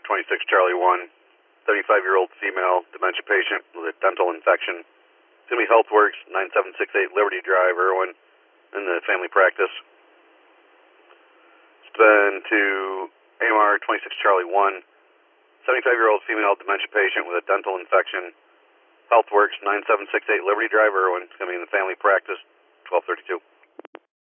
26 Charlie 1, 75-year-old female, dementia patient with a dental infection. It's going to be HealthWorks, 9768 Liberty Drive, Irwin, in the family practice. It's been to AMR 26 Charlie 1, 75-year-old female, dementia patient with a dental infection. HealthWorks, 9768 Liberty Drive, Irwin. It's going to be in the family practice, 1232.